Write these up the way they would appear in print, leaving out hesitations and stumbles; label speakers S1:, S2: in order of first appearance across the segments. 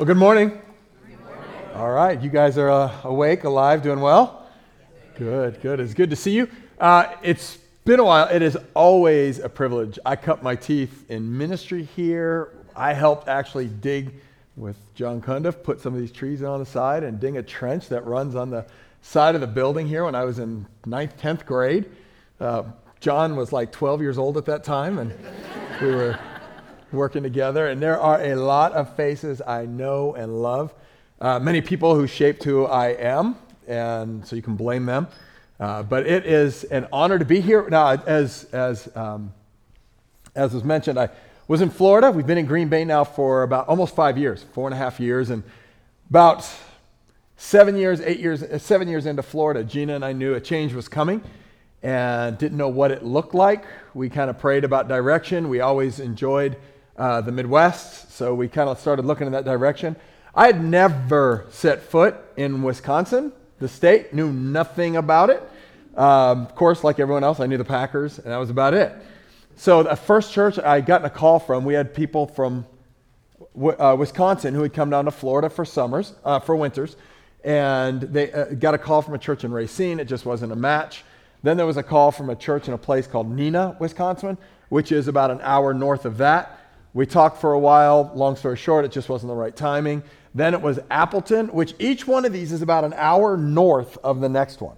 S1: Well, good morning. All right, you guys are awake, alive, doing well? Good, good. It's good to see you. It's been a while. It is always a privilege. I cut my teeth in ministry here. I helped actually dig with John Cundiff, put some of these trees on the side and dig a trench that runs on the side of the building here when I was in 9th, 10th grade. John was like 12 years old at that time, and we were working together. And there are a lot of faces I know and love. Many people who shaped who I am, and so you can blame them. But it is an honor to be here. Now, as was mentioned, I was in Florida. We've been in Green Bay now for about almost 5 years, 4.5 years, and about 7 years into Florida, Gina and I knew a change was coming and didn't know what it looked like. We kind of prayed about direction. We always enjoyed the Midwest, so we kind of started looking in that direction. I had never set foot in Wisconsin, the state, knew nothing about it. Of course, like everyone else, I knew the Packers, and that was about it. So the first church I got a call from, we had people from Wisconsin who had come down to Florida for winters, and they got a call from a church in Racine. It just wasn't a match. Then there was a call from a church in a place called Neenah, Wisconsin, which is about an hour north of that. We talked for a while. Long story short, it just wasn't the right timing. Then it was Appleton, which each one of these is about an hour north of the next one.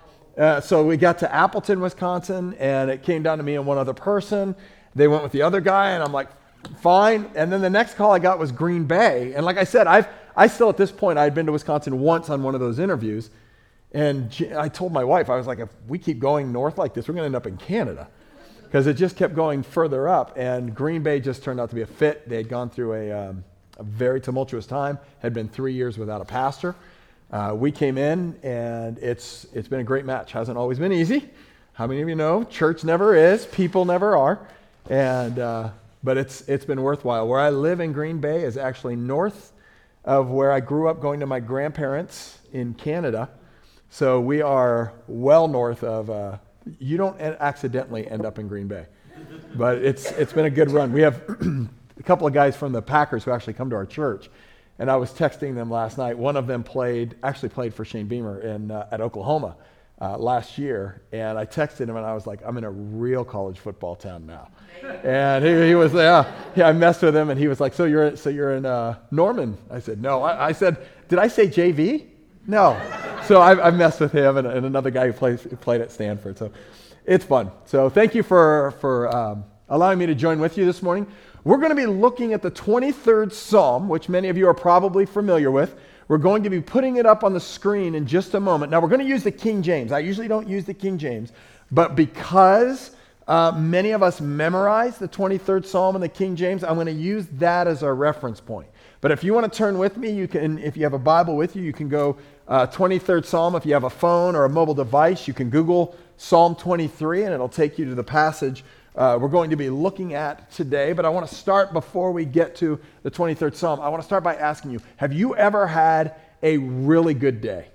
S1: So we got to Appleton, Wisconsin, and it came down to me and one other person. They went with the other guy, and I'm like, fine. And then the next call I got was Green Bay. And like I said, I still at this point, I had been to Wisconsin once on one of those interviews. And I told my wife, I was like, if we keep going north like this, we're going to end up in Canada. Because it just kept going further up, and Green Bay just turned out to be a fit. They had gone through a very tumultuous time, had been 3 years without a pastor. We came in, and it's been a great match. Hasn't always been easy. How many of you know? Church never is. People never are. And but it's been worthwhile. Where I live in Green Bay is actually north of where I grew up going to my grandparents in Canada. So we are well north of... you don't accidentally end up in Green Bay, but it's been a good run. We have a couple of guys from the Packers who actually come to our church, and I was texting them last night. One of them played for Shane Beamer at Oklahoma last year, and I texted him and I was like, I'm in a real college football town now. And he was I messed with him, and he was like, so you're in Norman? I said, no. I said, did I say JV? No. So I've messed with him and another guy who played at Stanford. So it's fun. So thank you for allowing me to join with you this morning. We're going to be looking at the 23rd Psalm, which many of you are probably familiar with. We're going to be putting it up on the screen in just a moment. Now, we're going to use the King James. I usually don't use the King James, but because many of us memorize the 23rd Psalm in the King James, I'm going to use that as our reference point. But if you want to turn with me, you can. If you have a Bible with you, you can go 23rd Psalm. If you have a phone or a mobile device, you can Google Psalm 23, and it'll take you to the passage we're going to be looking at today. But I want to start before we get to the 23rd Psalm. I want to start by asking you, have you ever had a really good day?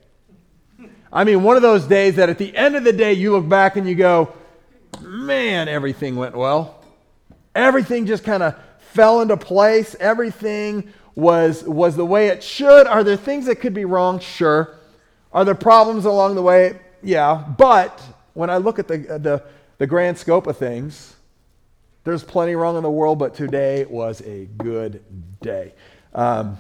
S1: I mean, one of those days that at the end of the day, you look back and you go, man, everything went well. Everything just kind of fell into place. Everything was the way it should. Are there things that could be wrong? Sure. Are there problems along the way? Yeah. But when I look at the grand scope of things, there's plenty wrong in the world, but today was a good day. About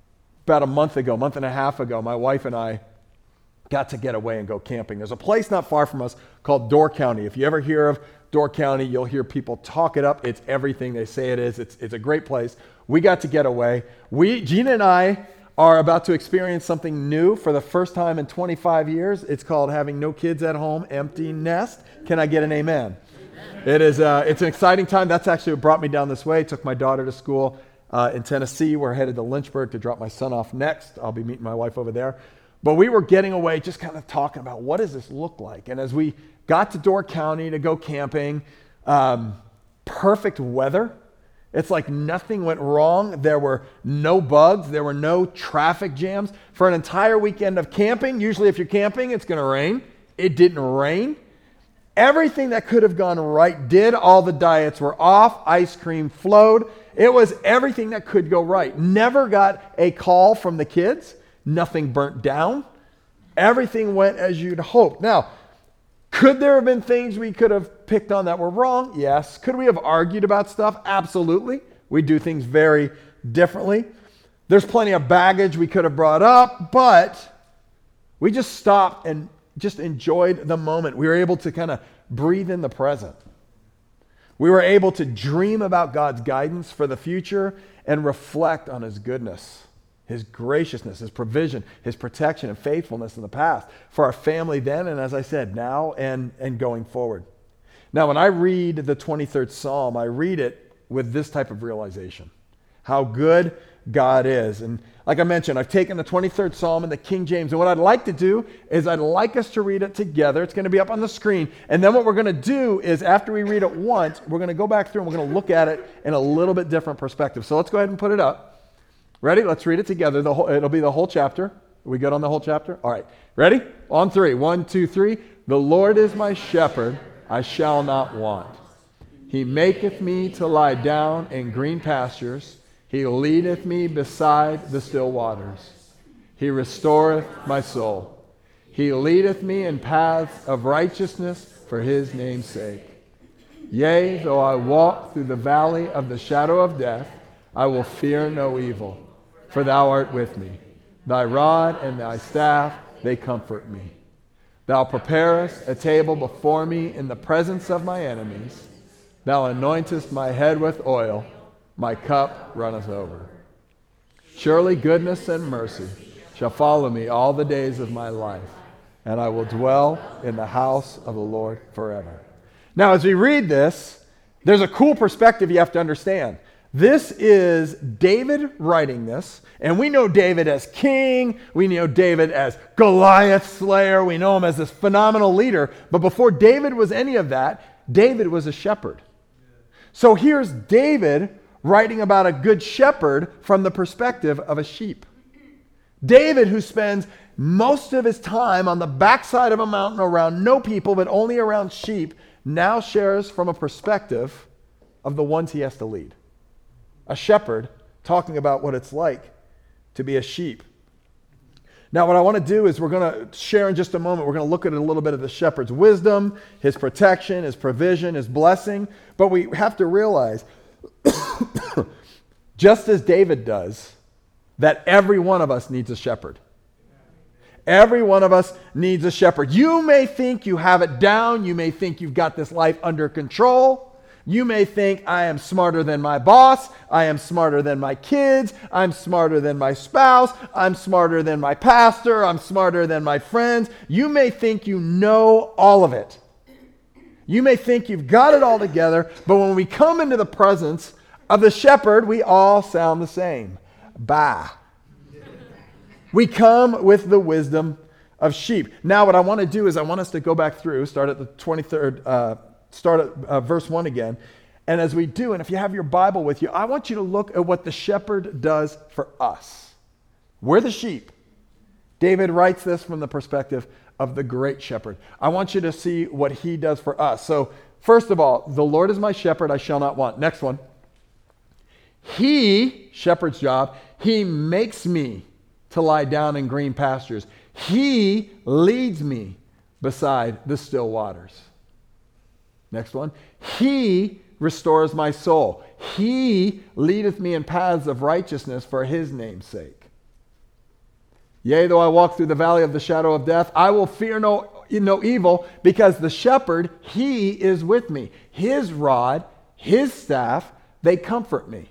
S1: a month and a half ago, my wife and I got to get away and go camping. There's a place not far from us called Door County. If you ever hear of Door County, you'll hear people talk it up. It's everything they say it is. It's a great place. We got to get away. Gina and I are about to experience something new for the first time in 25 years. It's called having no kids at home, empty nest. Can I get an amen? Amen. It's an exciting time. That's actually what brought me down this way. Took my daughter to school in Tennessee. We're headed to Lynchburg to drop my son off next. I'll be meeting my wife over there. But we were getting away, just kind of talking about what does this look like? And as we got to Door County to go camping, perfect weather. It's like nothing went wrong. There were no bugs. There were no traffic jams. For an entire weekend of camping, usually if you're camping, it's going to rain. It didn't rain. Everything that could have gone right did. All the diets were off. Ice cream flowed. It was everything that could go right. Never got a call from the kids. Nothing burnt down. Everything went as you'd hoped. Now, could there have been things we could have picked on that were wrong? Yes. Could we have argued about stuff? Absolutely. We do things very differently. There's plenty of baggage we could have brought up, but we just stopped and just enjoyed the moment. We were able to kind of breathe in the present. We were able to dream about God's guidance for the future and reflect on his goodness, his graciousness, his provision, his protection and faithfulness in the past for our family then, and as I said, now and going forward. Now, when I read the 23rd Psalm, I read it with this type of realization, how good God is. And like I mentioned, I've taken the 23rd Psalm in the King James, and what I'd like to do is I'd like us to read it together. It's going to be up on the screen, and then what we're going to do is after we read it once, we're going to go back through and we're going to look at it in a little bit different perspective. So let's go ahead and put it up. Ready? Let's read it together. It'll be the whole chapter. Are we good on the whole chapter? All right. Ready? On three. 1, 2, 3. The Lord is my shepherd, I shall not want. He maketh me to lie down in green pastures. He leadeth me beside the still waters. He restoreth my soul. He leadeth me in paths of righteousness for his name's sake. Yea, though I walk through the valley of the shadow of death, I will fear no evil, for thou art with me. Thy rod and thy staff, they comfort me. Thou preparest a table before me in the presence of my enemies. Thou anointest my head with oil. My cup runneth over. Surely goodness and mercy shall follow me all the days of my life, and I will dwell in the house of the Lord forever. Now, as we read this, there's a cool perspective you have to understand. This is David writing this, and we know David as king, we know David as Goliath slayer, we know him as this phenomenal leader, but before David was any of that, David was a shepherd. So here's David writing about a good shepherd from the perspective of a sheep. David, who spends most of his time on the backside of a mountain around no people, but only around sheep, now shares from a perspective of the ones he has to lead. A shepherd talking about what it's like to be a sheep. Now, what I want to do is we're going to share in just a moment, we're going to look at a little bit of the shepherd's wisdom, his protection, his provision, his blessing, but we have to realize just as David does, that every one of us needs a shepherd. Every one of us needs a shepherd. You may think you have it down. You may think you've got this life under control. You may think, I am smarter than my boss. I am smarter than my kids. I'm smarter than my spouse. I'm smarter than my pastor. I'm smarter than my friends. You may think you know all of it. You may think you've got it all together, but when we come into the presence of the shepherd, we all sound the same. Bah. We come with the wisdom of sheep. Now, what I want to do is I want us to go back through, start at the 23rd, start at verse 1 again. And as we do, and if you have your Bible with you, I want you to look at what the shepherd does for us. We're the sheep. David writes this from the perspective of the great shepherd. I want you to see what he does for us. So, first of all, the Lord is my shepherd, I shall not want. Next one. He, shepherd's job, he makes me to lie down in green pastures. He leads me beside the still waters. Next one. He restores my soul. He leadeth me in paths of righteousness for his name's sake. Yea, though I walk through the valley of the shadow of death, I will fear no evil, because the shepherd, he is with me. His rod, his staff, they comfort me.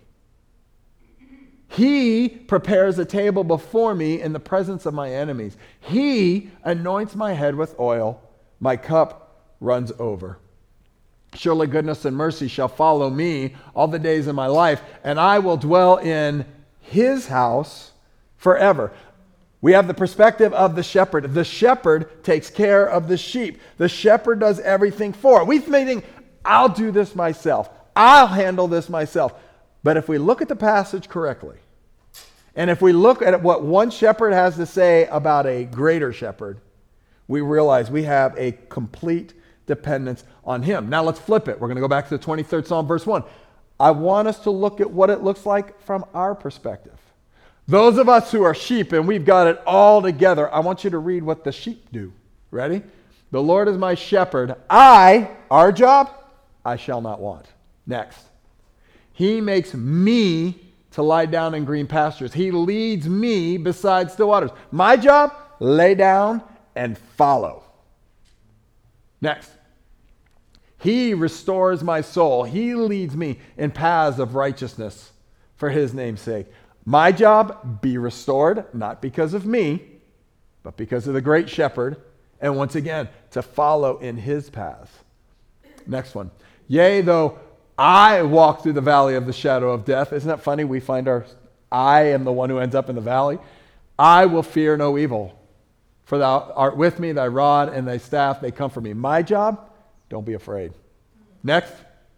S1: He prepares a table before me in the presence of my enemies. He anoints my head with oil. My cup runs over. Surely goodness and mercy shall follow me all the days of my life, and I will dwell in his house forever. We have the perspective of the shepherd. The shepherd takes care of the sheep. The shepherd does everything for it. We may think, I'll do this myself. I'll handle this myself. But if we look at the passage correctly, and if we look at what one shepherd has to say about a greater shepherd, we realize we have a complete dependence on him. Now let's flip it. We're going to go back to the 23rd Psalm, verse 1. I want us to look at what it looks like from our perspective. Those of us who are sheep and we've got it all together, I want you to read what the sheep do. Ready? The Lord is my shepherd. Our job, I shall not want. Next. He makes me to lie down in green pastures. He leads me beside still waters. My job, lay down and follow. Next. He restores my soul. He leads me in paths of righteousness for his name's sake. My job, be restored, not because of me, but because of the great shepherd. And once again, to follow in his paths. Next one. Yea, though I walk through the valley of the shadow of death. Isn't that funny? We find I am the one who ends up in the valley. I will fear no evil. For thou art with me, thy rod and thy staff, they comfort me. My job, don't be afraid. Next.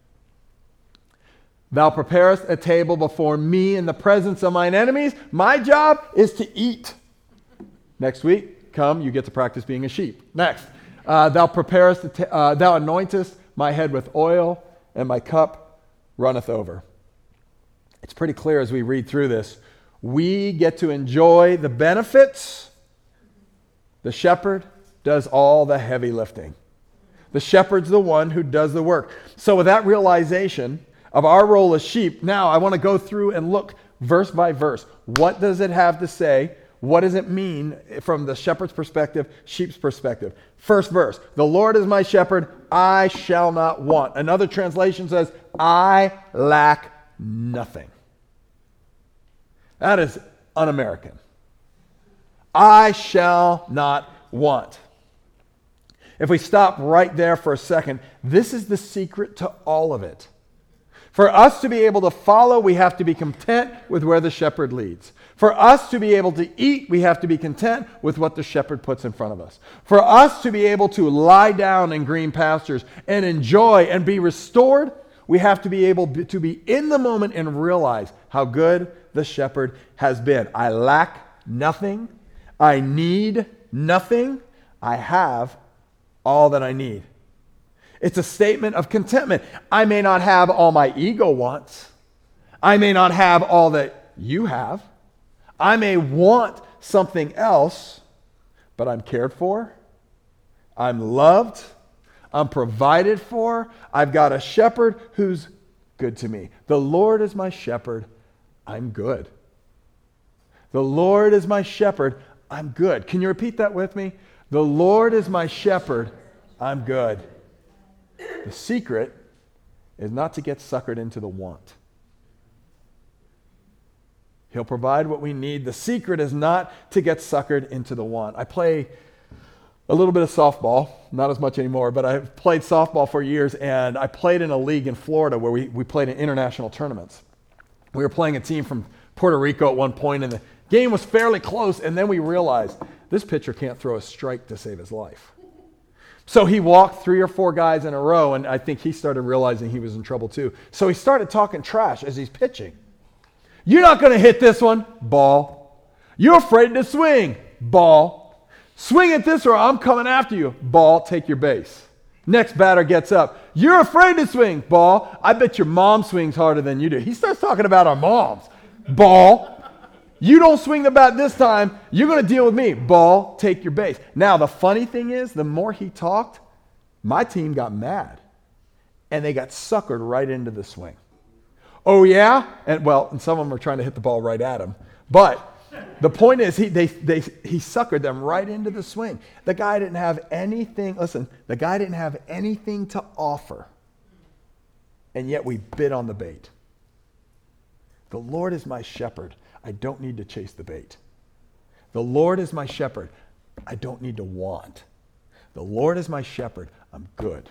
S1: Thou preparest a table before me in the presence of mine enemies. My job is to eat. Next week, come, you get to practice being a sheep. Next. Thou anointest my head with oil, and my cup runneth over. It's pretty clear as we read through this. We get to enjoy the benefits. The shepherd does all the heavy lifting. The shepherd's the one who does the work. So with that realization of our role as sheep, now I want to go through and look verse by verse. What does it have to say? What does it mean from the shepherd's perspective, sheep's perspective? First verse, the Lord is my shepherd, I shall not want. Another translation says, I lack nothing. That is un-American. I shall not want. If we stop right there for a second, this is the secret to all of it. For us to be able to follow, we have to be content with where the shepherd leads. For us to be able to eat, we have to be content with what the shepherd puts in front of us. For us to be able to lie down in green pastures and enjoy and be restored, we have to be able to be in the moment and realize how good the shepherd has been. I lack nothing. I need nothing. I have all that I need. It's a statement of contentment. I may not have all my ego wants. I may not have all that you have. I may want something else, but I'm cared for. I'm loved. I'm provided for. I've got a shepherd who's good to me. The Lord is my shepherd. I'm good. The Lord is my shepherd. I'm good. Can you repeat that with me? The Lord is my shepherd. I'm good. The secret is not to get suckered into the want. He'll provide what we need. The secret is not to get suckered into the want. I play a little bit of softball, not as much anymore, but I've played softball for years, and I played in a league in Florida where we played in international tournaments. We were playing a team from Puerto Rico at one point, and the game was fairly close, and then we realized this pitcher can't throw a strike to save his life. So he walked 3 or 4 guys in a row, and I think he started realizing he was in trouble too. So he started talking trash as he's pitching. You're not going to hit this one. Ball. You're afraid to swing. Ball. Swing at this or I'm coming after you. Ball. Take your base. Next batter gets up. You're afraid to swing. Ball. I bet your mom swings harder than you do. He starts talking about our moms. Ball. You don't swing the bat this time. You're going to deal with me. Ball. Take your base. Now, the funny thing is, the more he talked, my team got mad. And they got suckered right into the swing. Oh, yeah? And some of them are trying to hit the ball right at him. But the point is, he suckered them right into the swing. The guy didn't have anything, the guy didn't have anything to offer. And yet we bit on the bait. The Lord is my shepherd. I don't need to chase the bait. The Lord is my shepherd. I don't need to want. The Lord is my shepherd. I'm good.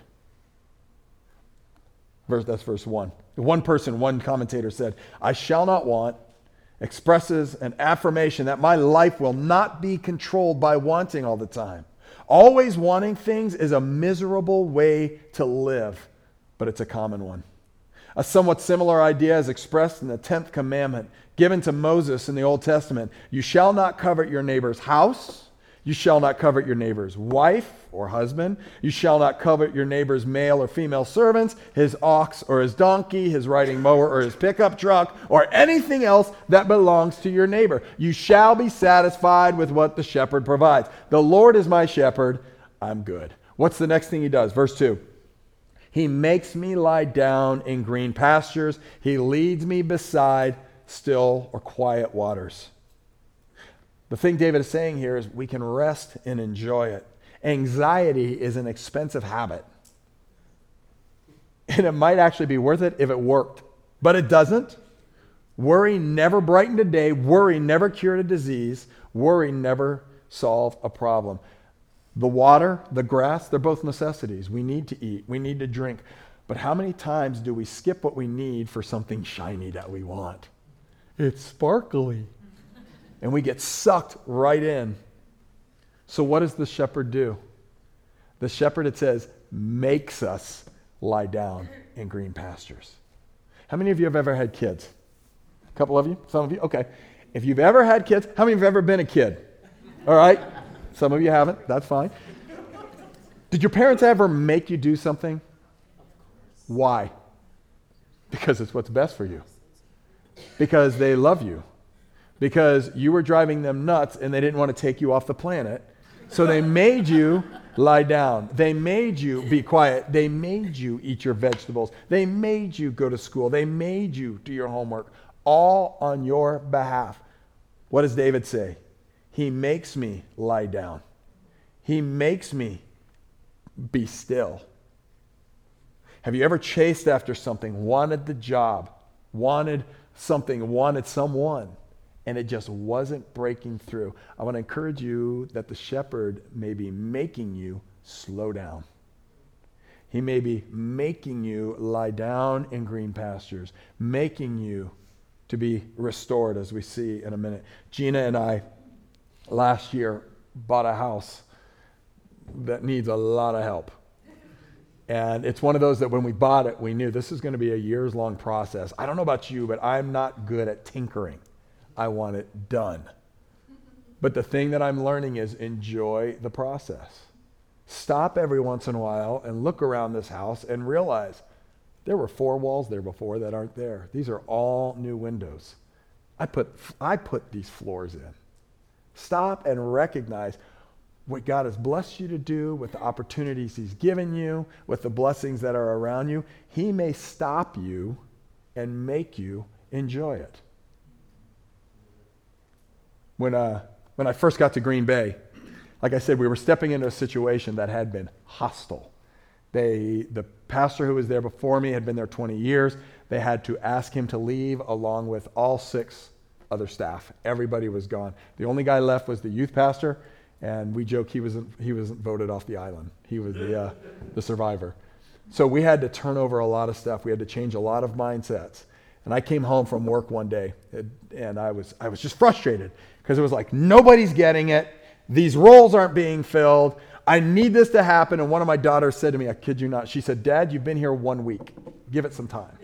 S1: That's verse 1. One commentator said, I shall not want expresses an affirmation that my life will not be controlled by wanting all the time. Always wanting things is a miserable way to live, but it's a common one. A somewhat similar idea is expressed in the 10th commandment given to Moses in the Old Testament. You shall not covet your neighbor's house, You shall not covet your neighbor's wife or husband. You shall not covet your neighbor's male or female servants, his ox or his donkey, his riding mower or his pickup truck, or anything else that belongs to your neighbor. You shall be satisfied with what the shepherd provides. The Lord is my shepherd. I'm good. What's the next thing he does? Verse 2. He makes me lie down in green pastures. He leads me beside still or quiet waters. The thing David is saying here is we can rest and enjoy it. Anxiety is an expensive habit. And it might actually be worth it if it worked. But it doesn't. Worry never brightened a day. Worry never cured a disease. Worry never solved a problem. The water, the grass, they're both necessities. We need to eat. We need to drink. But how many times do we skip what we need for something shiny that we want? It's sparkly. And we get sucked right in. So what does the shepherd do? The shepherd, it says, makes us lie down in green pastures. How many of you have ever had kids? A couple of you? Some of you? Okay. If you've ever had kids, how many have ever been a kid? All right. Some of you haven't. That's fine. Did your parents ever make you do something? Why? Because it's what's best for you. Because they love you. Because you were driving them nuts and they didn't want to take you off the planet. So they made you lie down. They made you be quiet. They made you eat your vegetables. They made you go to school. They made you do your homework, all on your behalf. What does David say? He makes me lie down. He makes me be still. Have you ever chased after something, wanted the job, wanted something, wanted someone, and it just wasn't breaking through? I want to encourage you that the shepherd may be making you slow down. He may be making you lie down in green pastures, making you to be restored, as we see in a minute. Gina and I, last year, bought a house that needs a lot of help. And it's one of those that when we bought it, we knew this is going to be a years-long process. I don't know about you, but I'm not good at tinkering. I want it done. But the thing that I'm learning is enjoy the process. Stop every once in a while and look around this house and realize there were 4 walls there before that aren't there. These are all new windows. I put these floors in. Stop and recognize what God has blessed you to do, with the opportunities he's given you, with the blessings that are around you. He may stop you and make you enjoy it. When I first got to Green Bay, like I said, we were stepping into a situation that had been hostile. The pastor who was there before me had been there 20 years. They had to ask him to leave along with all 6 other staff. Everybody was gone. The only guy left was the youth pastor, and we joke he wasn't voted off the island. He was the survivor. So we had to turn over a lot of stuff. We had to change a lot of mindsets. And I came home from work one day, and I was just frustrated because it was like, nobody's getting it. These roles aren't being filled. I need this to happen. And one of my daughters said to me, I kid you not, she said, Dad, you've been here 1 week. Give it some time.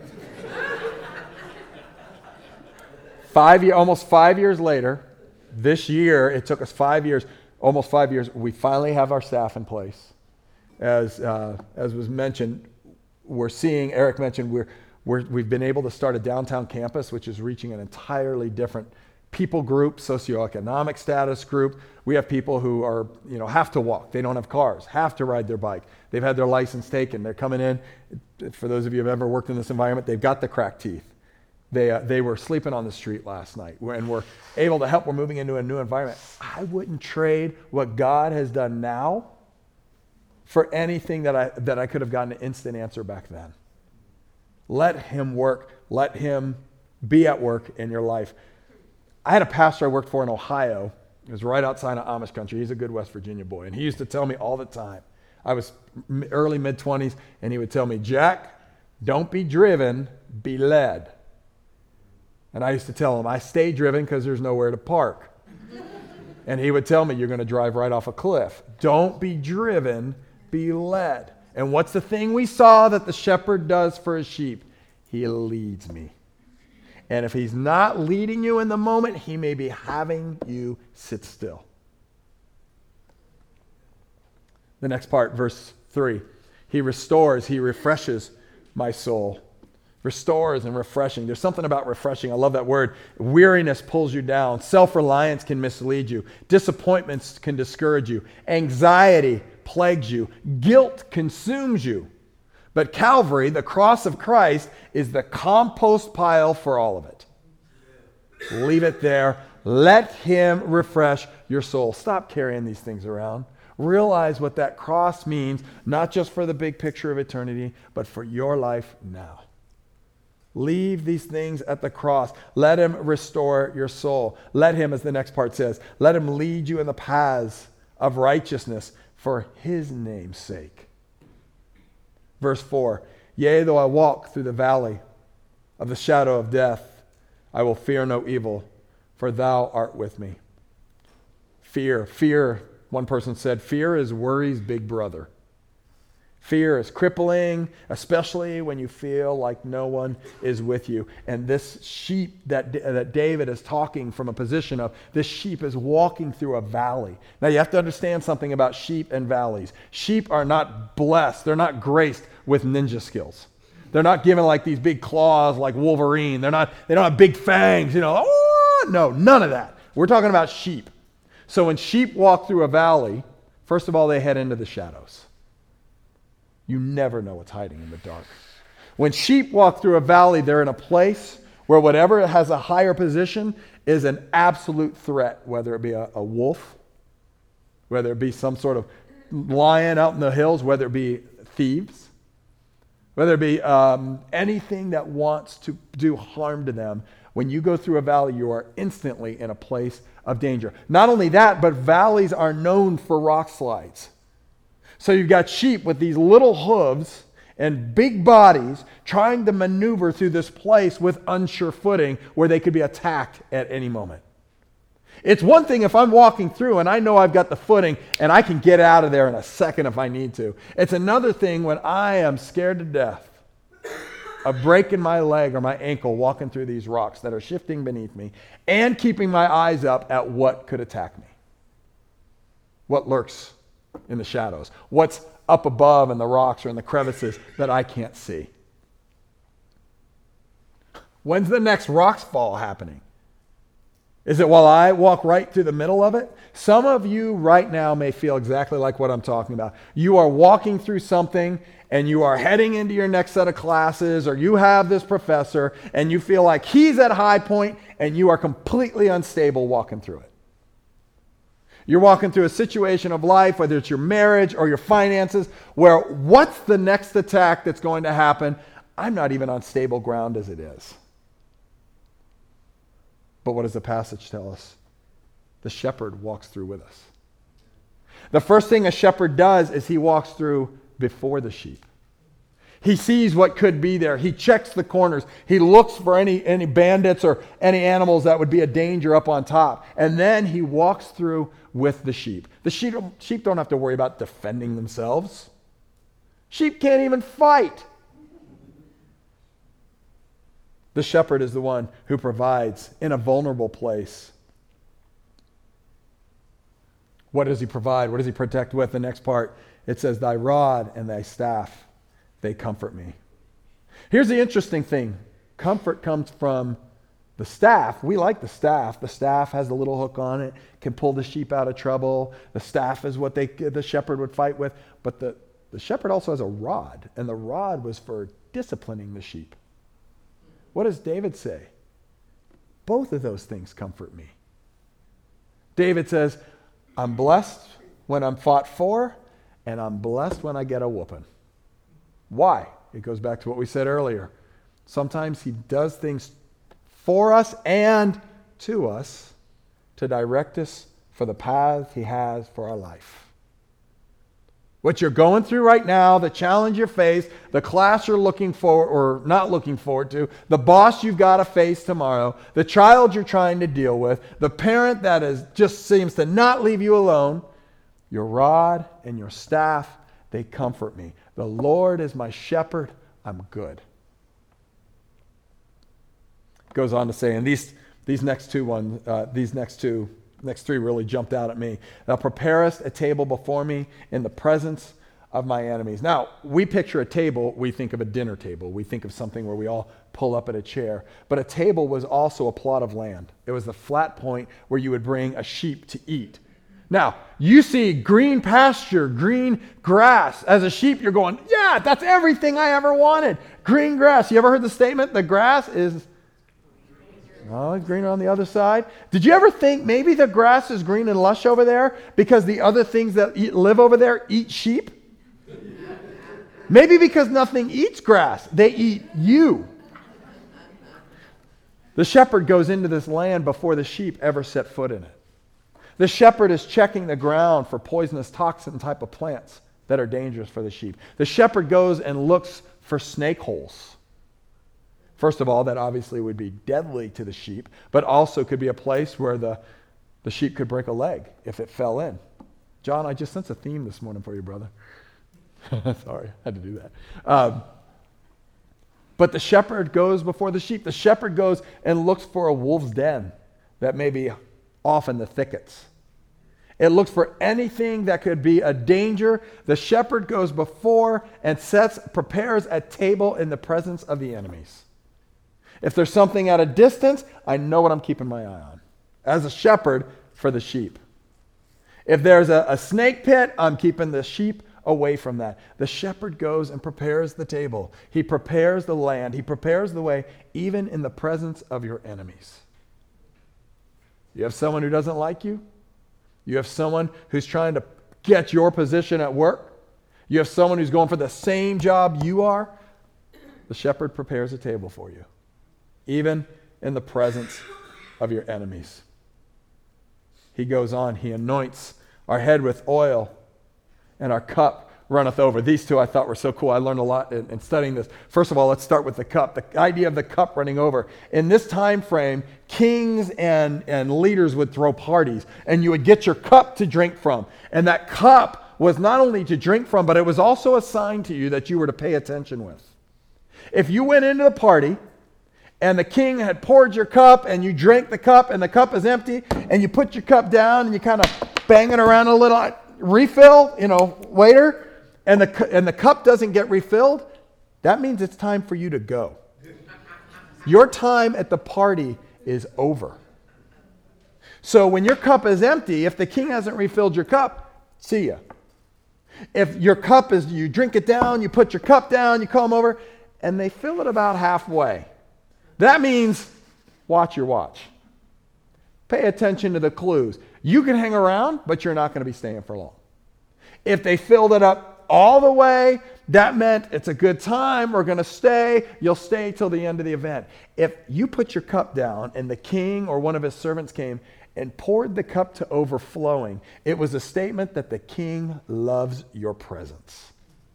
S1: Almost 5 years later, this year, it took us 5 years, almost 5 years, we finally have our staff in place. As was mentioned, Eric mentioned, we've been able to start a downtown campus, which is reaching an entirely different people group, socioeconomic status group. We have people who are, have to walk. They don't have cars, have to ride their bike. They've had their license taken. They're coming in. For those of you who have ever worked in this environment, they've got the cracked teeth. They were sleeping on the street last night, and we're able to help. We're moving into a new environment. I wouldn't trade what God has done now for anything that I could have gotten an instant answer back then. Let him work. Let him be at work in your life. I had a pastor I worked for in Ohio. It was right outside of Amish country. He's a good West Virginia boy. And he used to tell me all the time. I was early, mid-20s, and he would tell me, Jack, don't be driven, be led. And I used to tell him, I stay driven because there's nowhere to park. And he would tell me, you're going to drive right off a cliff. Don't be driven, be led. And what's the thing we saw that the shepherd does for his sheep? He leads me. And if he's not leading you in the moment, he may be having you sit still. The next part, verse 3. He restores, he refreshes my soul. Restores and refreshing. There's something about refreshing. I love that word. Weariness pulls you down. Self-reliance can mislead you. Disappointments can discourage you. Anxiety plagues you. Guilt consumes you. But Calvary, the cross of Christ, is the compost pile for all of it. Leave it there. Let him refresh your soul. Stop carrying these things around. Realize what that cross means, not just for the big picture of eternity, but for your life now. Leave these things at the cross. Let him restore your soul. Let him, as the next part says, let him lead you in the paths of righteousness for his name's sake. Verse 4, yea, though I walk through the valley of the shadow of death, I will fear no evil, for thou art with me. Fear, one person said, fear is worry's big brother. Fear is crippling, especially when you feel like no one is with you. And this sheep that David is talking from a position of, this sheep is walking through a valley. Now you have to understand something about sheep and valleys. Sheep are not blessed. They're not graced with ninja skills. They're not given like these big claws like Wolverine. They don't have big fangs, No, none of that. We're talking about sheep. So when sheep walk through a valley, first of all, they head into the shadows. You never know what's hiding in the dark. When sheep walk through a valley, they're in a place where whatever has a higher position is an absolute threat, whether it be a wolf, whether it be some sort of lion out in the hills, whether it be thieves, whether it be anything that wants to do harm to them. When you go through a valley, you are instantly in a place of danger. Not only that, but valleys are known for rock slides. So you've got sheep with these little hooves and big bodies trying to maneuver through this place with unsure footing where they could be attacked at any moment. It's one thing if I'm walking through and I know I've got the footing and I can get out of there in a second if I need to. It's another thing when I am scared to death of breaking my leg or my ankle walking through these rocks that are shifting beneath me and keeping my eyes up at what could attack me. What lurks in the shadows. What's up above in the rocks or in the crevices that I can't see. When's the next rocks fall happening? Is it while I walk right through the middle of it? Some of you right now may feel exactly like what I'm talking about. You are walking through something and you are heading into your next set of classes, or you have this professor and you feel like he's at a high point and you are completely unstable walking through it. You're walking through a situation of life, whether it's your marriage or your finances, where what's the next attack that's going to happen? I'm not even on stable ground as it is. But what does the passage tell us? The shepherd walks through with us. The first thing a shepherd does is he walks through before the sheep. He sees what could be there. He checks the corners. He looks for any bandits or any animals that would be a danger up on top. And then he walks through with the sheep. The sheep don't have to worry about defending themselves. Sheep can't even fight. The shepherd is the one who provides in a vulnerable place. What does he provide? What does he protect with? The next part, it says, thy rod and thy staff, they comfort me. Here's the interesting thing. Comfort comes from the staff. We like the staff. The staff has a little hook on it, can pull the sheep out of trouble. The staff is what the shepherd would fight with. But the shepherd also has a rod, and the rod was for disciplining the sheep. What does David say? Both of those things comfort me. David says, I'm blessed when I'm fought for, and I'm blessed when I get a whooping. Why? It goes back to what we said earlier. Sometimes he does things for us and to us to direct us for the path he has for our life. What you're going through right now, the challenge you face, the class you're looking for or not looking forward to, the boss you've got to face tomorrow, the child you're trying to deal with, the parent that just seems to not leave you alone, your rod and your staff, they comfort me. The Lord is my shepherd, I'm good. Goes on to say, and these next two, Next three really jumped out at me. Thou preparest a table before me in the presence of my enemies. Now, we picture a table, we think of a dinner table. We think of something where we all pull up at a chair. But a table was also a plot of land. It was the flat point where you would bring a sheep to eat. Now, you see green pasture, green grass. As a sheep, you're going, yeah, that's everything I ever wanted. Green grass. You ever heard the statement, the grass is greener on the other side? Did you ever think maybe the grass is green and lush over there because the other things that live over there eat sheep? Maybe because nothing eats grass, they eat you. The shepherd goes into this land before the sheep ever set foot in it. The shepherd is checking the ground for poisonous toxin type of plants that are dangerous for the sheep. The shepherd goes and looks for snake holes. First of all, that obviously would be deadly to the sheep, but also could be a place where the sheep could break a leg if it fell in. John, I just sense a theme this morning for you, brother. Sorry, I had to do that. But the shepherd goes before the sheep. The shepherd goes and looks for a wolf's den that may be off in the thickets. It looks for anything that could be a danger. The shepherd goes before and prepares a table in the presence of the enemies. If there's something at a distance, I know what I'm keeping my eye on. As a shepherd for the sheep. If there's a snake pit, I'm keeping the sheep away from that. The shepherd goes and prepares the table. He prepares the land. He prepares the way, even in the presence of your enemies. You have someone who doesn't like you. You have someone who's trying to get your position at work. You have someone who's going for the same job you are. The shepherd prepares a table for you, even in the presence of your enemies. He goes on, he anoints our head with oil, and our cup runneth over. These two I thought were so cool. I learned a lot in studying this. First of all, let's start with the cup. The idea of the cup running over. In this time frame, kings and leaders would throw parties, and you would get your cup to drink from. And that cup was not only to drink from, but it was also a sign to you that you were to pay attention with. If you went into the party, and the king had poured your cup, and you drank the cup, and the cup is empty, and you put your cup down, and you kind of bang it around a little, refill, waiter, and the cup doesn't get refilled, that means it's time for you to go. Your time at the party is over. So when your cup is empty, if the king hasn't refilled your cup, see ya. If your cup is, you drink it down, you put your cup down, you call them over, and they fill it about halfway. That means watch your watch. Pay attention to the clues. You can hang around, but you're not going to be staying for long. If they filled it up all the way, that meant it's a good time, we're going to stay, you'll stay till the end of the event. If you put your cup down and the king or one of his servants came and poured the cup to overflowing, it was a statement that the king loves your presence.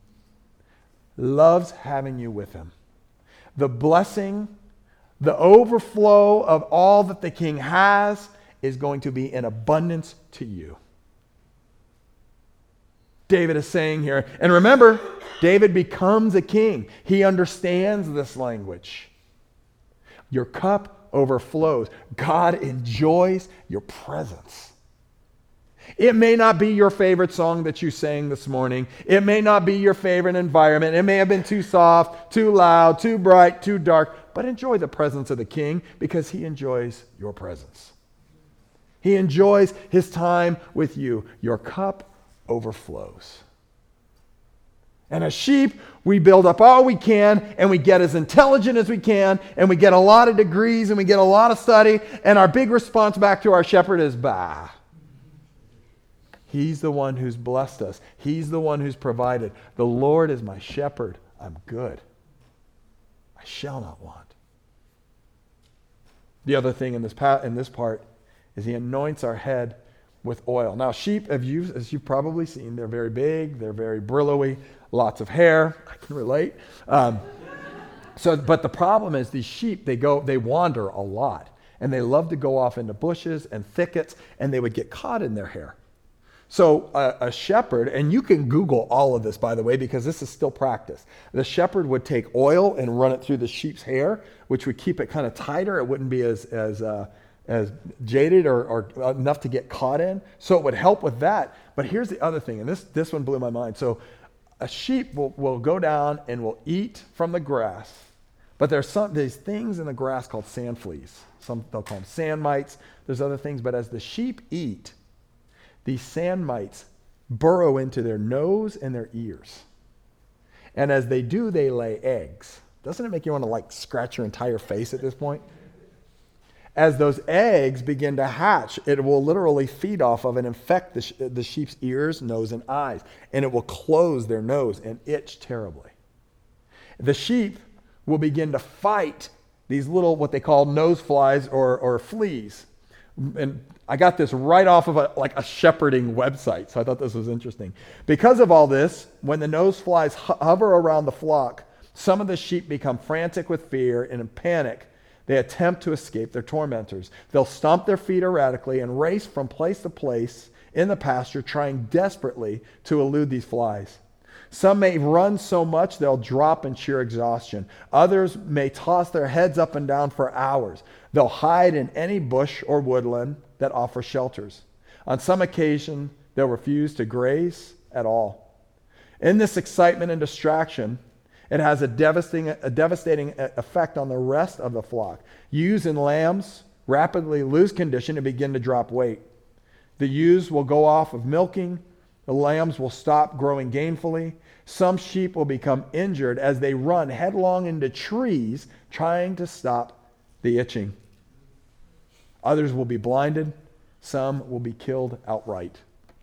S1: Loves having you with him. The blessing, the overflow of all that the king has is going to be in abundance to you. David is saying here, and remember, David becomes a king. He understands this language. Your cup overflows. God enjoys your presence. It may not be your favorite song that you sang this morning. It may not be your favorite environment. It may have been too soft, too loud, too bright, too dark, but enjoy the presence of the king because he enjoys your presence. He enjoys his time with you. Your cup overflows. And as sheep, we build up all we can, and we get as intelligent as we can, and we get a lot of degrees, and we get a lot of study, and our big response back to our shepherd is, bah. He's the one who's blessed us. He's the one who's provided. The Lord is my shepherd. I'm good. I shall not want. The other thing in this part is he anoints our head with oil. Now, sheep, as you've probably seen, they're very big, they're very brillowy, lots of hair. I can relate. But the problem is these sheep, they wander a lot, and they love to go off into bushes and thickets, and they would get caught in their hair. So a shepherd, and you can Google all of this, by the way, because this is still practice. The shepherd would take oil and run it through the sheep's hair, which would keep it kind of tighter. It wouldn't be as as jaded or enough to get caught in. So it would help with that. But here's the other thing, and this one blew my mind. So a sheep will go down and will eat from the grass, but there's these things in the grass called sand fleas. Some they'll call them sand mites. There's other things, but as the sheep eat, these sand mites burrow into their nose and their ears. And as they do, they lay eggs. Doesn't it make you want to scratch your entire face at this point? As those eggs begin to hatch, it will literally feed off of and infect the sheep's ears, nose, and eyes. And it will close their nose and itch terribly. The sheep will begin to fight these little, what they call nose flies or fleas. And I got this right off of a shepherding website, so I thought this was interesting. Because of all this, when the nose flies hover around the flock, some of the sheep become frantic with fear and in panic. They attempt to escape their tormentors. They'll stomp their feet erratically and race from place to place in the pasture, trying desperately to elude these flies. Some may run so much they'll drop in sheer exhaustion. Others may toss their heads up and down for hours. They'll hide in any bush or woodland that offers shelters. On some occasion, they'll refuse to graze at all. In this excitement and distraction, it has a devastating effect on the rest of the flock. Ewes and lambs rapidly lose condition and begin to drop weight. The ewes will go off of milking. The lambs will stop growing gainfully. Some sheep will become injured as they run headlong into trees trying to stop the itching. Others will be blinded. Some will be killed outright.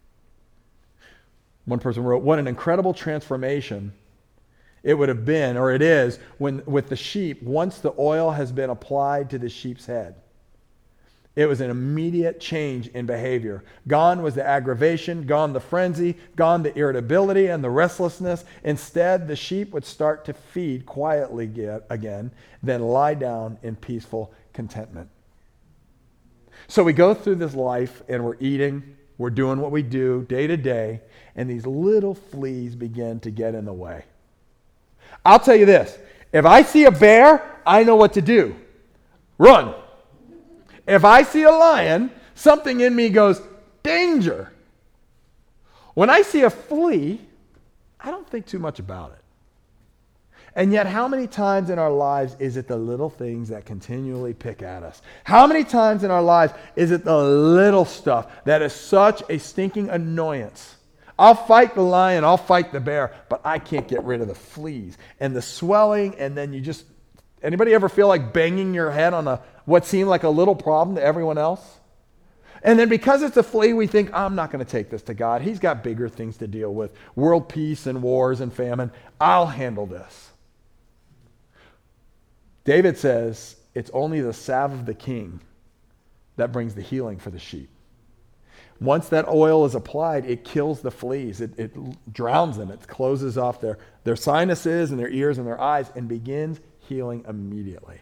S1: One person wrote, "What an incredible transformation it would have been, or it is, when with the sheep, once the oil has been applied to the sheep's head." It was an immediate change in behavior. Gone was the aggravation, gone the frenzy, gone the irritability and the restlessness. Instead, the sheep would start to feed quietly again, then lie down in peaceful contentment. So we go through this life and we're eating, we're doing what we do day to day, and these little fleas begin to get in the way. I'll tell you this, if I see a bear, I know what to do. Run. If I see a lion, something in me goes, danger. When I see a flea, I don't think too much about it. And yet, how many times in our lives is it the little things that continually pick at us? How many times in our lives is it the little stuff that is such a stinking annoyance? I'll fight the lion, I'll fight the bear, but I can't get rid of the fleas and the swelling, and then anybody ever feel like banging your head on what seemed like a little problem to everyone else? And then because it's a flea, we think, I'm not going to take this to God. He's got bigger things to deal with. World peace and wars and famine. I'll handle this. David says it's only the salve of the king that brings the healing for the sheep. Once that oil is applied, it kills the fleas. It drowns them. It closes off their sinuses and their ears and their eyes and begins healing immediately.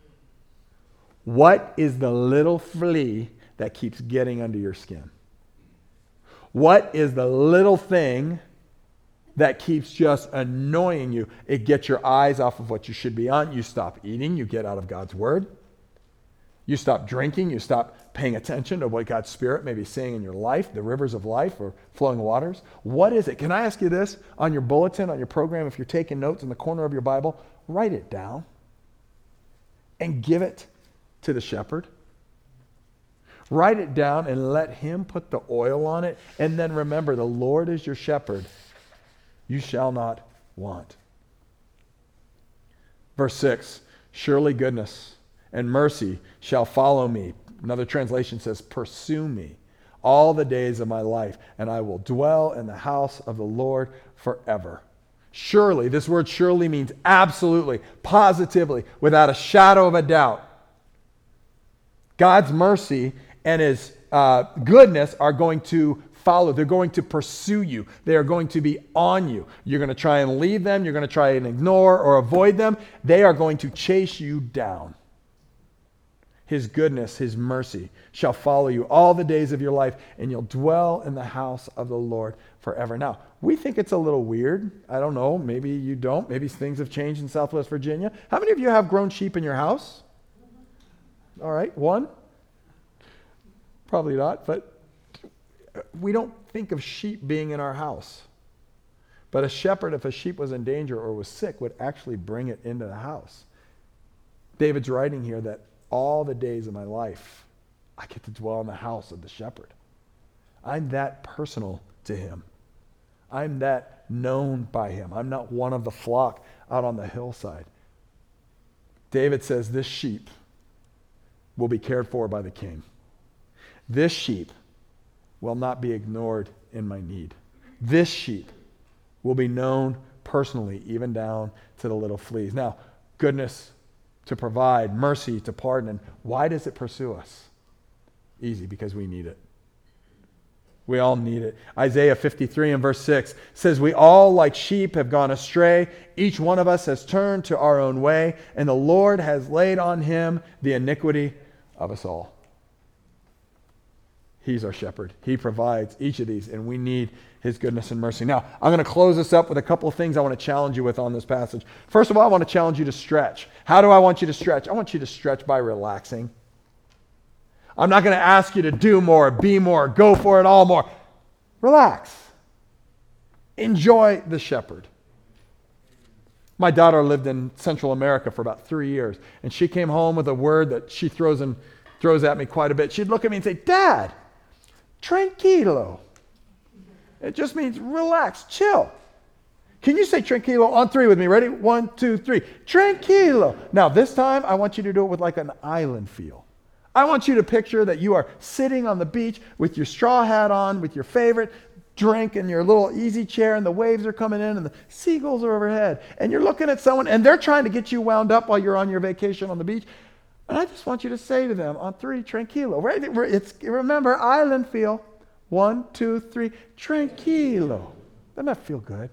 S1: What is the little flea that keeps getting under your skin? What is the little thing that keeps just annoying you? It gets your eyes off of what you should be on. You stop eating. You get out of God's word. You stop drinking. You stop paying attention to what God's Spirit may be saying in your life, the rivers of life or flowing waters. What is it? Can I ask you this? On your bulletin, on your program, if you're taking notes in the corner of your Bible, write it down and give it to the shepherd. Write it down and let him put the oil on it. And then remember, the Lord is your shepherd. You shall not want. Verse 6, surely goodness and mercy shall follow me. Another translation says, pursue me all the days of my life, and I will dwell in the house of the Lord forever. Surely, this word surely means absolutely, positively, without a shadow of a doubt. God's mercy and his goodness are going to follow. They're going to pursue you. They are going to be on you. You're going to try and leave them. You're going to try and ignore or avoid them. They are going to chase you down. His goodness, his mercy shall follow you all the days of your life, and you'll dwell in the house of the Lord forever. Now, we think it's a little weird. I don't know. Maybe you don't. Maybe things have changed in Southwest Virginia. How many of you have grown sheep in your house? All right, one. Probably not, but we don't think of sheep being in our house. But a shepherd, if a sheep was in danger or was sick, would actually bring it into the house. David's writing here that all the days of my life, I get to dwell in the house of the shepherd. I'm that personal to him. I'm that known by him. I'm not one of the flock out on the hillside. David says this sheep will be cared for by the king. This sheep will not be ignored in my need. This sheep will be known personally, even down to the little fleas. Now, goodness to provide, mercy to pardon. And why does it pursue us? Easy, because we need it. We all need it. Isaiah 53 and verse 6 says, we all like sheep have gone astray. Each one of us has turned to our own way, and the Lord has laid on him the iniquity of us all. He's our shepherd. He provides each of these, and we need his goodness and mercy. Now, I'm going to close this up with a couple of things I want to challenge you with on this passage. First of all, I want to challenge you to stretch. How do I want you to stretch? I want you to stretch by relaxing. I'm not going to ask you to do more, be more, go for it all more. Relax. Enjoy the shepherd. My daughter lived in Central America for about 3 years, and she came home with a word that she throws at me quite a bit. She'd look at me and say, Dad, tranquilo. It just means relax, chill. Can you say tranquilo on 3 with me? Ready? 1, 2, 3. Tranquilo. Now, this time, I want you to do it with like an island feel. I want you to picture that you are sitting on the beach with your straw hat on, with your favorite drink and your little easy chair, and the waves are coming in and the seagulls are overhead. And you're looking at someone and they're trying to get you wound up while you're on your vacation on the beach. And I just want you to say to them on 3, tranquilo. Right? Remember, island feel. 1, 2, 3, tranquilo. Doesn't that feel good?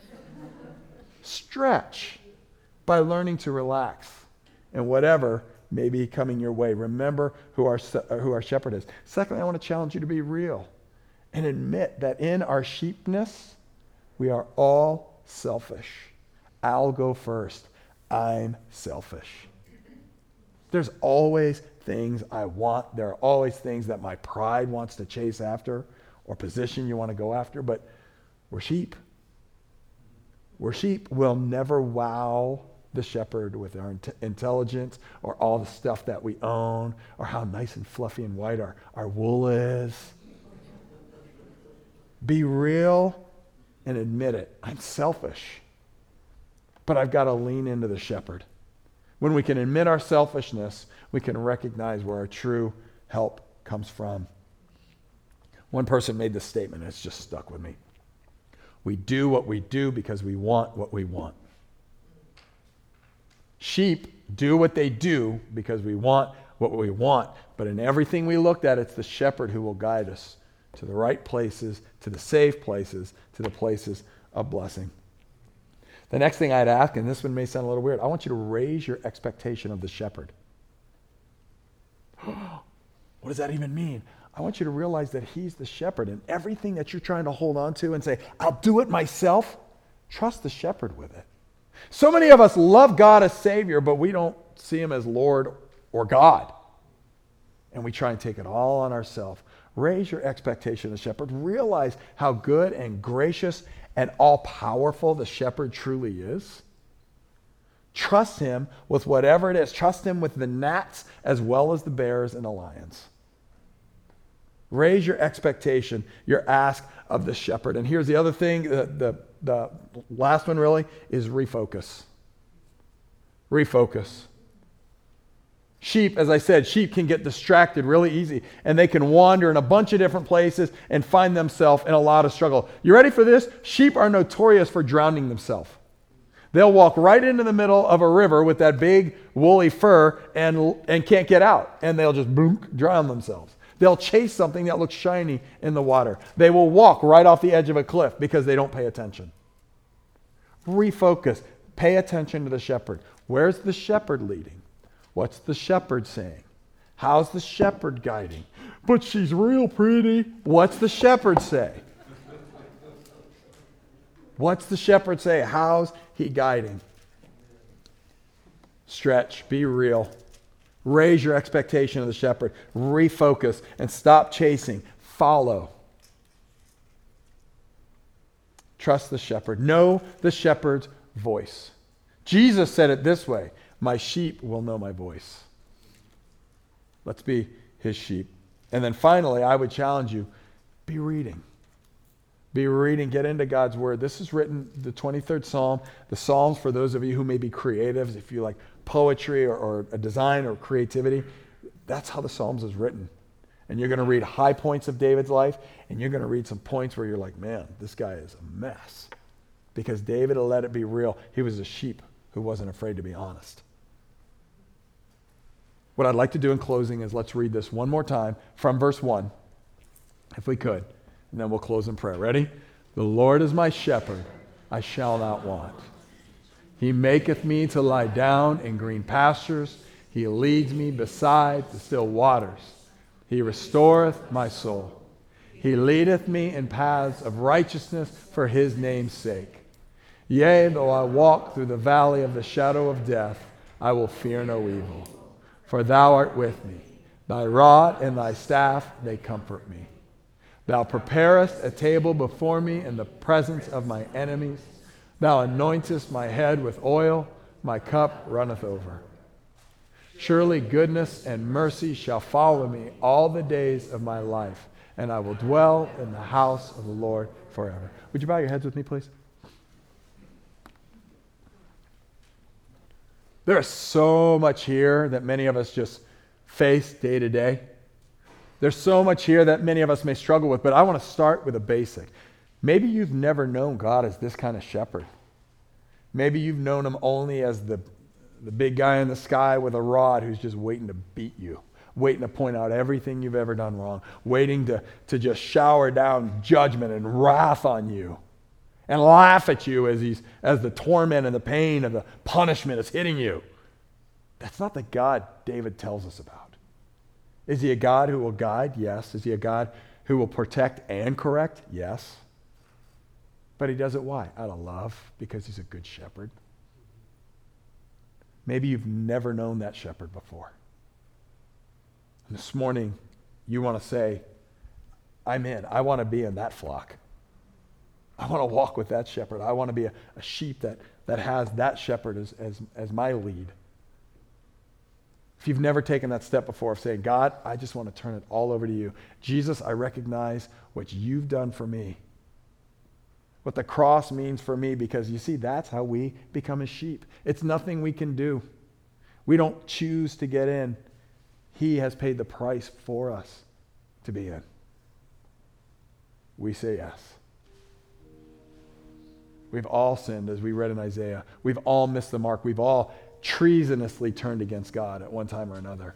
S1: Stretch by learning to relax and whatever may be coming your way. Remember who our shepherd is. Secondly, I want to challenge you to be real and admit that in our sheepness, we are all selfish. I'll go first. I'm selfish. There's always things I want. There are always things that my pride wants to chase after or position you want to go after, but we're sheep. We're sheep. We'll never wow the shepherd with our intelligence or all the stuff that we own or how nice and fluffy and white our wool is. Be real and admit it. I'm selfish, but I've got to lean into the shepherd. When we can admit our selfishness, we can recognize where our true help comes from. One person made this statement, and it's just stuck with me. We do what we do because we want what we want. Sheep do what they do because we want what we want. But in everything we looked at, it's the shepherd who will guide us to the right places, to the safe places, to the places of blessing. The next thing I'd ask, and this one may sound a little weird, I want you to raise your expectation of the shepherd. What does that even mean? I want you to realize that he's the shepherd, and everything that you're trying to hold on to and say, I'll do it myself, trust the shepherd with it. So many of us love God as Savior, but we don't see him as Lord or God. And we try and take it all on ourselves. Raise your expectation of the shepherd. Realize how good and gracious and all-powerful the shepherd truly is. Trust him with whatever it is. Trust him with the gnats as well as the bears and the lions. Raise your expectation, your ask of the shepherd. And here's the other thing, the last one really, is refocus. Refocus. Sheep, as I said, sheep can get distracted really easy, and they can wander in a bunch of different places and find themselves in a lot of struggle. You ready for this? Sheep are notorious for drowning themselves. They'll walk right into the middle of a river with that big woolly fur and can't get out, and they'll just drown themselves. They'll chase something that looks shiny in the water. They will walk right off the edge of a cliff because they don't pay attention. Refocus. Pay attention to the shepherd. Where's the shepherd leading? What's the shepherd saying? How's the shepherd guiding? But she's real pretty. What's the shepherd say? What's the shepherd say? How's he guiding? Stretch. Be real. Raise your expectation of the shepherd. Refocus and stop chasing. Follow. Trust the shepherd. Know the shepherd's voice. Jesus said it this way, my sheep will know my voice. Let's be his sheep. And then finally, I would challenge you, be reading. Be reading, get into God's word. This is written, the 23rd Psalm. The Psalms, for those of you who may be creatives, if you like poetry or a design or creativity, that's how the Psalms is written. And you're going to read high points of David's life, and you're going to read some points where you're like, man, this guy is a mess. Because David let it be real. He was a sheep who wasn't afraid to be honest. What I'd like to do in closing is let's read this one more time from verse 1, if we could. And then we'll close in prayer. Ready? The Lord is my shepherd, I shall not want. He maketh me to lie down in green pastures. He leads me beside the still waters. He restoreth my soul. He leadeth me in paths of righteousness for his name's sake. Yea, though I walk through the valley of the shadow of death, I will fear no evil. For thou art with me. Thy rod and thy staff, they comfort me. Thou preparest a table before me in the presence of my enemies. Thou anointest my head with oil. My cup runneth over. Surely goodness and mercy shall follow me all the days of my life, and I will dwell in the house of the Lord forever. Would you bow your heads with me, please? There is so much here that many of us just face day to day. There's so much here that many of us may struggle with, but I want to start with a basic. Maybe you've never known God as this kind of shepherd. Maybe you've known him only as the big guy in the sky with a rod who's just waiting to beat you, waiting to point out everything you've ever done wrong, waiting to just shower down judgment and wrath on you and laugh at you as the torment and the pain and the punishment is hitting you. That's not the God David tells us about. Is he a God who will guide? Yes. Is he a God who will protect and correct? Yes. But he does it why? Out of love, because he's a good shepherd. Maybe you've never known that shepherd before. And this morning, you want to say, I'm in. I want to be in that flock. I want to walk with that shepherd. I want to be a sheep that has that shepherd as my lead. If you've never taken that step before of saying, God, I just want to turn it all over to you. Jesus, I recognize what you've done for me. What the cross means for me, because you see, that's how we become a sheep. It's nothing we can do. We don't choose to get in. He has paid the price for us to be in. We say yes. We've all sinned, as we read in Isaiah. We've all missed the mark. We've all treasonously turned against God at one time or another.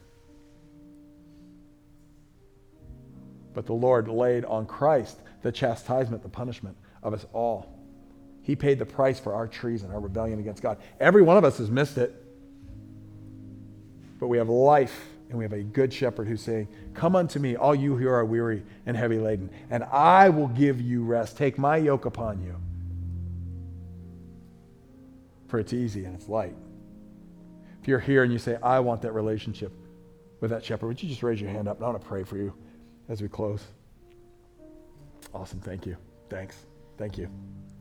S1: But the Lord laid on Christ the chastisement, the punishment of us all. He paid the price for our treason, our rebellion against God. Every one of us has missed it. But we have life, and we have a good shepherd who's saying, come unto me, all you who are weary and heavy laden, and I will give you rest. Take my yoke upon you. For it's easy and it's light. If you're here and you say, I want that relationship with that shepherd, would you just raise your hand up? And I want to pray for you as we close. Awesome. Thank you. Thanks. Thank you.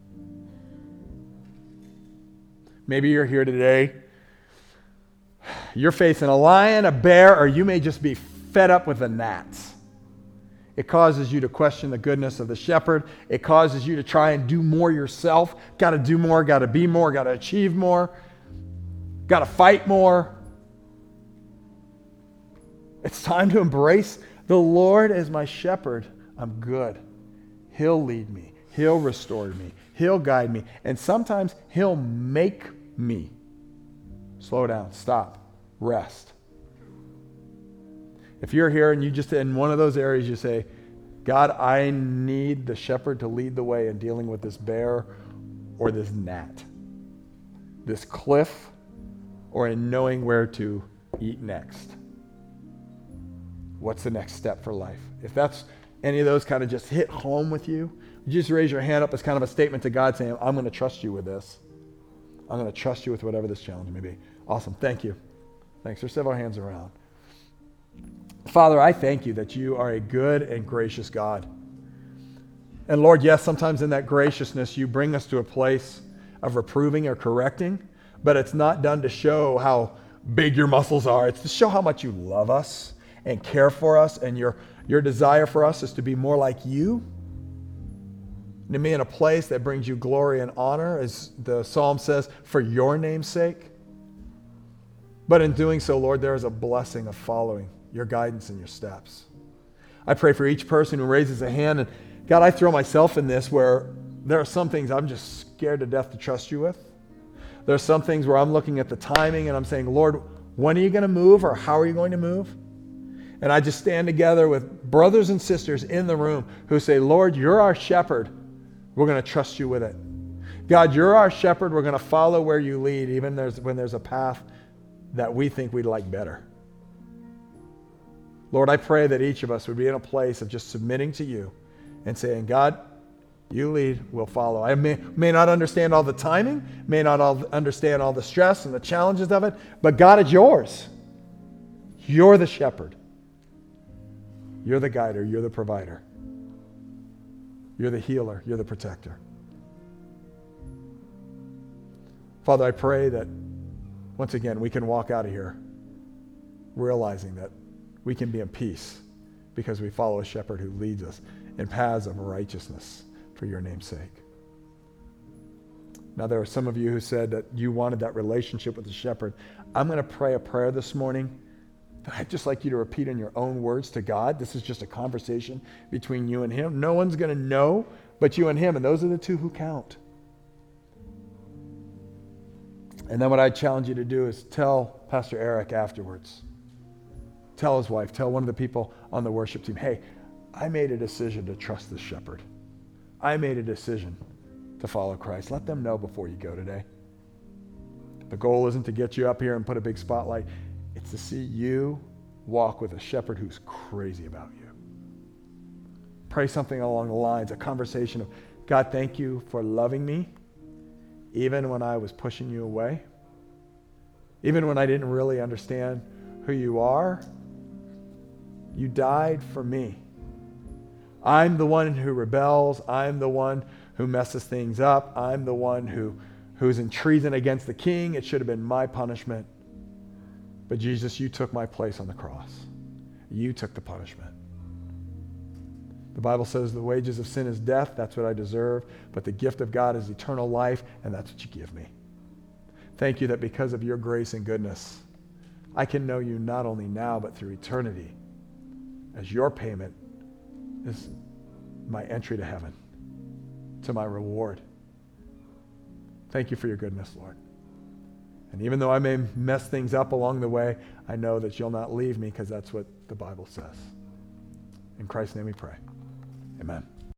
S1: Maybe you're here today. You're facing a lion, a bear, or you may just be fed up with the gnats. It causes you to question the goodness of the shepherd. It causes you to try and do more yourself. Got to do more, got to be more, got to achieve more. Got to fight more. It's time to embrace the Lord as my shepherd. I'm good. He'll lead me. He'll restore me. He'll guide me. And sometimes he'll make me. Slow down. Stop. Rest. If you're here and you just in one of those areas you say, God, I need the shepherd to lead the way in dealing with this bear or this gnat, this cliff, or in knowing where to eat next. What's the next step for life? If that's any of those kind of just hit home with you, you just raise your hand up as kind of a statement to God saying, I'm going to trust you with this. I'm going to trust you with whatever this challenge may be. Awesome. Thank you. Thanks. There's several hands around. Father, I thank you that you are a good and gracious God. And Lord, yes, sometimes in that graciousness, you bring us to a place of reproving or correcting, but it's not done to show how big your muscles are. It's to show how much you love us and care for us, and your desire for us is to be more like you, and to be in a place that brings you glory and honor, as the psalm says, for your name's sake. But in doing so, Lord, there is a blessing of following your guidance and your steps. I pray for each person who raises a hand, and God, I throw myself in this where there are some things I'm just scared to death to trust you with. There are some things where I'm looking at the timing and I'm saying, Lord, when are you going to move, or how are you going to move? And I just stand together with brothers and sisters in the room who say, Lord, you're our shepherd. We're going to trust you with it. God, you're our shepherd. We're going to follow where you lead, even when there's a path that we think we'd like better. Lord, I pray that each of us would be in a place of just submitting to you and saying, God, you lead, we'll follow. I may not understand all the timing, may not understand all the stress and the challenges of it, but God, it's yours. You're the shepherd. You're the guider. You're the provider. You're the healer. You're the protector. Father, I pray that once again we can walk out of here realizing that we can be in peace because we follow a shepherd who leads us in paths of righteousness for your name's sake. Now, there are some of you who said that you wanted that relationship with the shepherd. I'm going to pray a prayer this morning that I'd just like you to repeat in your own words to God. This is just a conversation between you and him. No one's going to know but you and him, and those are the two who count. And then what I challenge you to do is tell Pastor Eric afterwards. Tell his wife, tell one of the people on the worship team, hey, I made a decision to trust the shepherd. I made a decision to follow Christ. Let them know before you go today. The goal isn't to get you up here and put a big spotlight. It's to see you walk with a shepherd who's crazy about you. Pray something along the lines, a conversation of, God, thank you for loving me, even when I was pushing you away, even when I didn't really understand who you are. You died for me. I'm the one who rebels. I'm the one who messes things up. I'm the one who's in treason against the king. It should have been my punishment. But Jesus, you took my place on the cross. You took the punishment. The Bible says the wages of sin is death. That's what I deserve. But the gift of God is eternal life, and that's what you give me. Thank you that because of your grace and goodness, I can know you not only now, but through eternity, as your payment is my entry to heaven, to my reward. Thank you for your goodness, Lord. And even though I may mess things up along the way, I know that you'll not leave me, because that's what the Bible says. In Christ's name we pray. Amen.